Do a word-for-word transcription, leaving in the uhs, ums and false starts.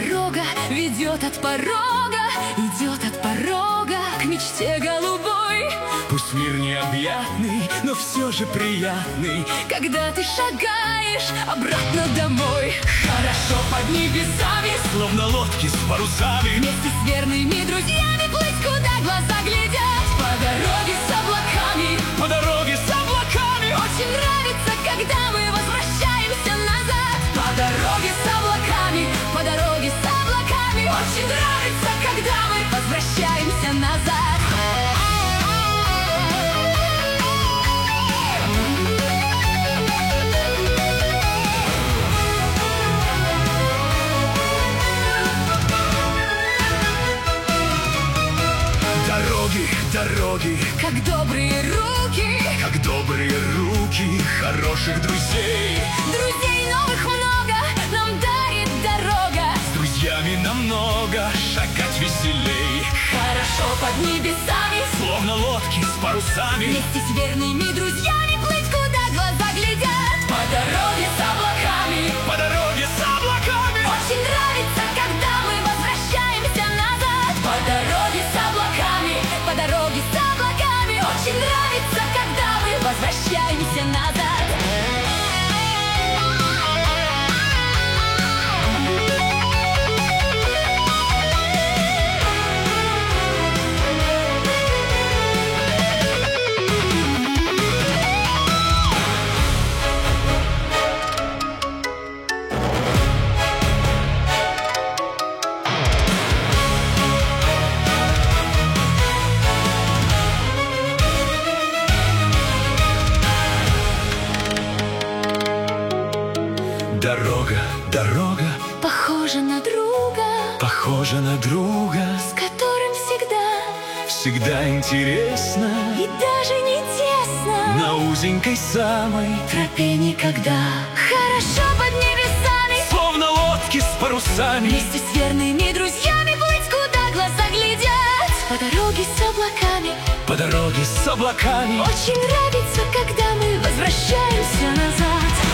дорога ведет от порога, идет от порога к мечте голубой. Пусть мир необъятный, но все же приятный, когда ты шагаешь обратно домой. Хорошо под небесами, словно лодки с парусами, вместе с верными друзьями плыть, куда глаза глядят. По дороге с облаками, по дороге с облаками. Очень нравится, когда мы возвращаемся назад. По дороге с облаками, по дороге с облаками. Очень нравится, когда мы возвращаемся назад. Дороги, дороги, как добрые руки, как добрые руки хороших друзей. Друзей новых много нам дарит дорога. С друзьями намного шагать веселей. Хорошо под небесами, словно лодки с парусами, вместе с верными друзьями плыть, куда глаза глядят. По дороге с облаками, по дороге с облаками. Очень нравится, когда мы возвращаемся назад. По дороге с облаками, по дороге с облаками. Очень нравится, когда мы возвращаемся назад. Дорога, дорога, похожа на друга, похожа на друга, с которым всегда, всегда интересно и даже не тесно на узенькой самой тропе никогда. Хорошо под небесами, словно лодки с парусами, вместе с верными друзьями плыть, куда глаза глядят. По дороге с облаками, по дороге с облаками. Очень нравится, когда мы возвращаемся назад.